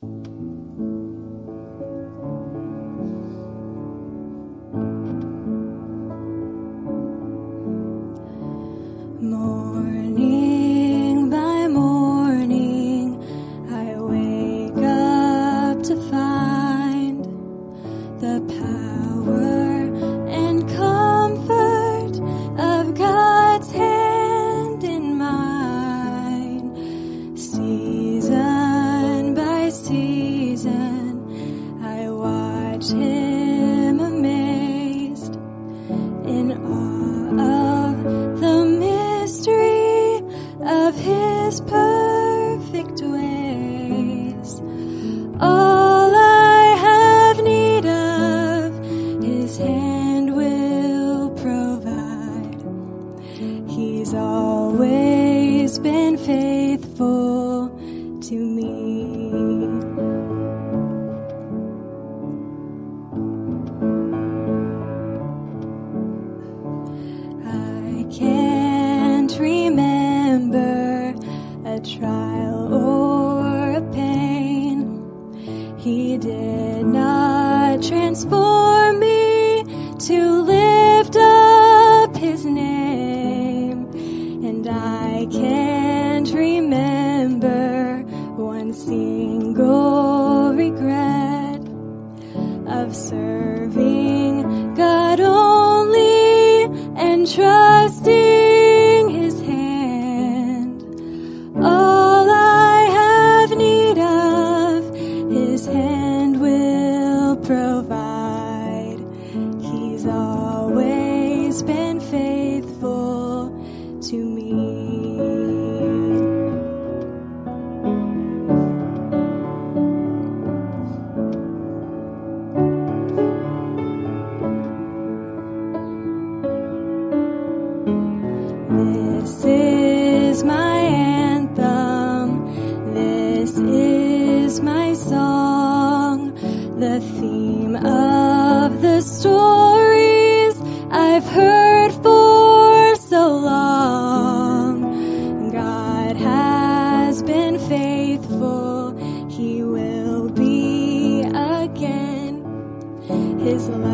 Morning by morning, I wake up to find the power and comfort of God's hand in mine. Season by season, I watch Him amazed in awe of the mystery of His perfect ways. All I have need of, His hand will provide. He's always been faithful to me. I can't remember a trial or a pain He did not transform me to lift up His name. And I can't remember one single regret of serving God only and trusting His hand. All I have need of, His hand will provide. He's always been faithful to me. This is my anthem, this is my song, the theme of the stories I've heard for so long. God has been faithful, He will be again. His love